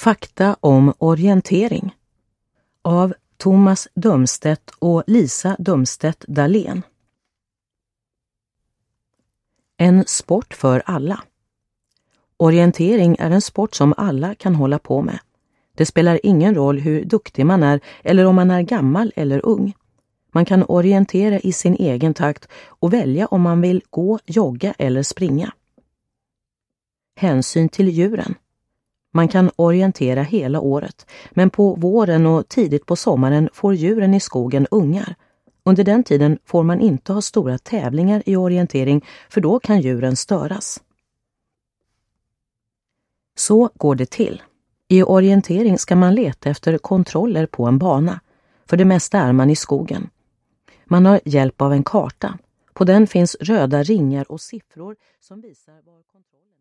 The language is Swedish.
Fakta om orientering av Thomas Dumstedt och Lisa Dumstedt Dahlén. En sport för alla. Orientering är en sport som alla kan hålla på med. Det spelar ingen roll hur duktig man är eller om man är gammal eller ung. Man kan orientera i sin egen takt och välja om man vill gå, jogga eller springa. Hänsyn till djuren. Man kan orientera hela året, men på våren och tidigt på sommaren får djuren i skogen ungar. Under den tiden får man inte ha stora tävlingar i orientering, för då kan djuren störas. Så går det till. I orientering ska man leta efter kontroller på en bana. För det mesta är man i skogen. Man har hjälp av en karta. På den finns röda ringar och siffror som visar var kontrollen